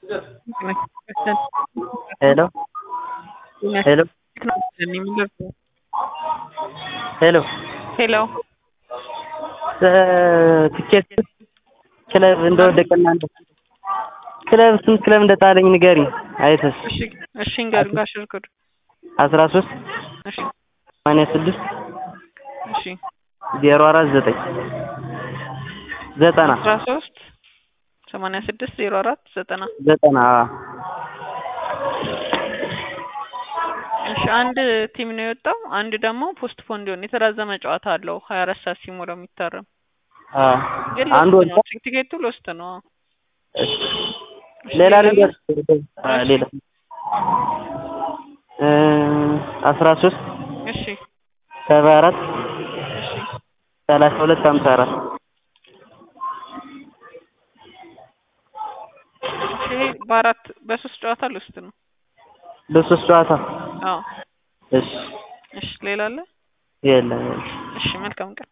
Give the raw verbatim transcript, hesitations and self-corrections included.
Hello. Hello. ሄሎ ሄሎ ትኬት ክለብ እንደወደቀና እንደ ክለብ ስንት ክለብ እንደጣለኝ ንገሪኝ። አይተሽ እሺ እሺ እንገርጋ ሽርኩር አስራ ሶስት እሺ ሰማንያ ስድስት እሺ ዜሮ አራት ዘጠኝ ዘጠና አስራ ሶስት ሰማንያ ስድስት ዜሮ አራት ዘጠና ዘጠና እሺ አንድ ቲም ነው የወጣው። አንድ ደግሞ ፖስት ፖንድ ሆነ የተራዘመ ጨዋታ አለው ሀያ አራት ሰዓት ሲሞላው የሚታረም። አዎ አንዱ ነው ቲኬቱ ሎስት ነው። ሌላ ነገር ሌላ እ አስራ ሶስት እሺ ሰባ አራት እሺ ሰላሳ ሁለት ሃምሳ አራት እሺ በአራት በሶስት ጨዋታ ሎስት ነው። በሶስት ጨዋታ አዎ እሺ እሺ ሌላ አለ? የለም። እሺ መልካም ቀን